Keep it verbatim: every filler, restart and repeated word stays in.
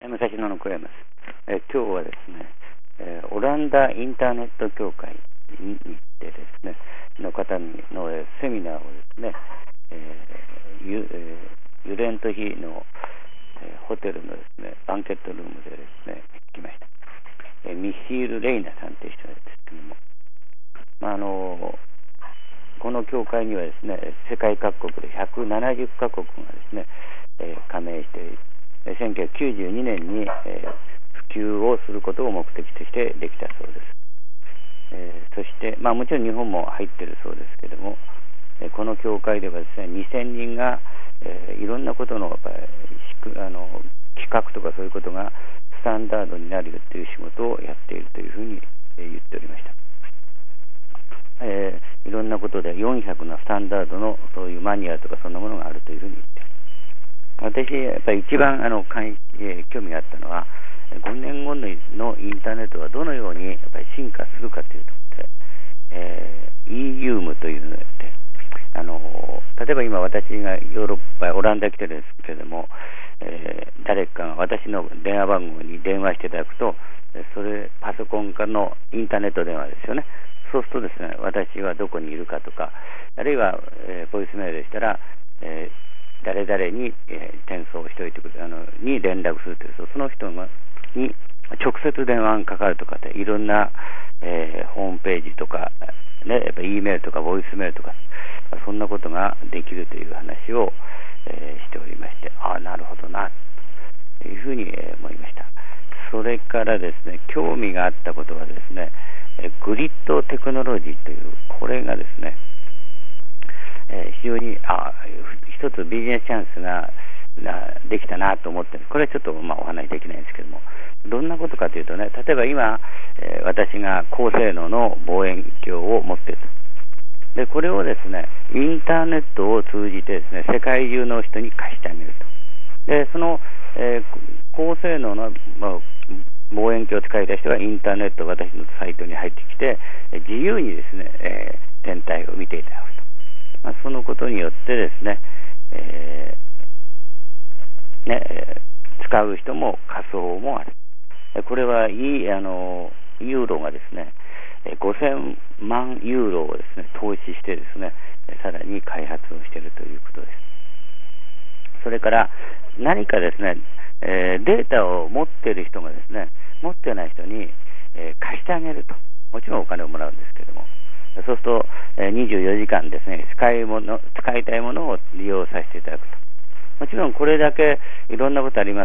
武蔵野の小山です。え今日はですね、えーオランダインターネット協会に行ってですね、の方にの、えーセミナーをですね、えーユえーユレントヒの、えーホテルのですね、バンケットルームでですね、行きました。えーミシール・レイナさんという人ですけども、まああのこの協会にはですね、世界各国でひゃくななじゅっかこくがですね、えー加盟している。せんきゅうひゃくきゅうじゅうにねんに、えー普及をすることを目的としてできたそうです。えーそして、まあ、もちろん日本も入っているそうですけれども、えーこの協会ではですね、にせんにんが、えーいろんなことのやっぱりあの企画とかそういうことがスタンダードになるよという仕事をやっているというふうに、えー言っておりました。えーいろんなことでよんひゃくのスタンダードのそういうマニュアルとかそんなものがあるというふうに言って私、やっぱり一番あの関えー興味があったのは、ごねんごのインターネットがどのようにやっぱり進化するかというところで、えー、イーユーム というので、あの例えば今私がヨーロッパ、オランダ来てるんですけれども、えー、誰かが私の電話番号に電話していただくと、それパソコンからのインターネット電話ですよね。そうするとですね、私はどこにいるかとか、あるいは、えー、ボイスメールでしたら、えー誰々に、えー、転送しておいてくれあのに連絡するという、その人がに直接電話がかかるとかで、いろんな、えー、ホームページとか、ね、やっぱ E メールとかボイスメールとか、そんなことができるという話を、えー、しておりまして、ああ、なるほどなというふうに、えー、思いました。それからですね、興味があったことはですね、えー、グリッドテクノロジーという、これがですね、えー、非常にあ一つビジネスチャンスができたなと思ってる。これはちょっと、まあ、お話できないんですけども、どんなことかというとね、例えば今、えー、私が高性能の望遠鏡を持っていると。でこれをですね、インターネットを通じてですね、世界中の人に貸してあげると。でその、えー、高性能の、まあ、望遠鏡を使いた人がインターネット、私のサイトに入ってきて、自由にですね、えー、天体を見ていただくと。まあ、そのことによってですね、えーねえー、使う人も仮想もある。これはいいあのユーロがですね、ごせんまんユーロをですね投資してですね、さらに開発をしているということです。それから何かですね、えー、データを持っている人がですね、持ってない人に、えー、貸してあげると。もちろんお金をもらうんですけども、そうすると、えー、にじゅうよじかんですね、使いもの、使いたいものを利用させていただくと。もちろんこれだけいろんなことあります。